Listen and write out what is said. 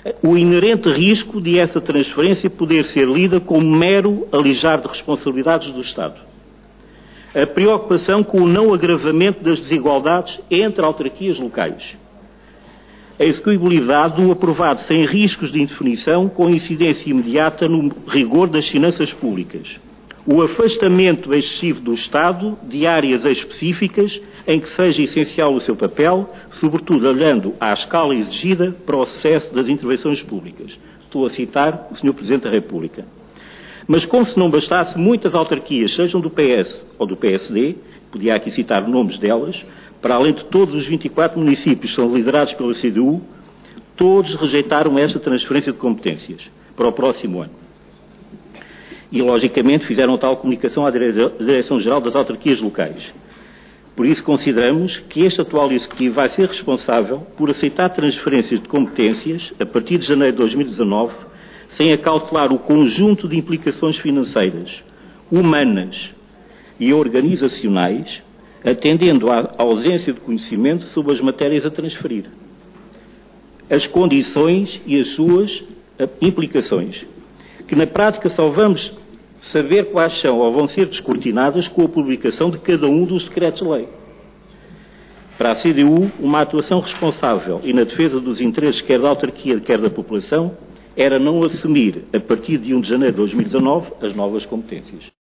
o inerente risco de essa transferência poder ser lida como mero alijar de responsabilidades do Estado. A preocupação com o não agravamento das desigualdades entre autarquias locais. A execuibilidade do aprovado sem riscos de indefinição com incidência imediata no rigor das finanças públicas. O afastamento excessivo do Estado de áreas específicas em que seja essencial o seu papel, sobretudo olhando à escala exigida para o sucesso das intervenções públicas. Estou a citar o Sr. Presidente da República. Mas como se não bastasse, muitas autarquias, sejam do PS ou do PSD, podia aqui citar nomes delas, para além de todos os 24 municípios que são liderados pela CDU, todos rejeitaram esta transferência de competências para o próximo ano. E, logicamente, fizeram tal comunicação à Direção-Geral das Autarquias Locais. Por isso, consideramos que este atual Executivo vai ser responsável por aceitar transferências de competências, a partir de janeiro de 2019, sem acautelar o conjunto de implicações financeiras, humanas e organizacionais, atendendo à ausência de conhecimento sobre as matérias a transferir, as condições e as suas implicações, que na prática só vamos saber quais são ou vão ser descortinadas com a publicação de cada um dos decretos-lei. Para a CDU, uma atuação responsável e na defesa dos interesses quer da autarquia, quer da população, era não assumir, a partir de 1 de janeiro de 2019, as novas competências.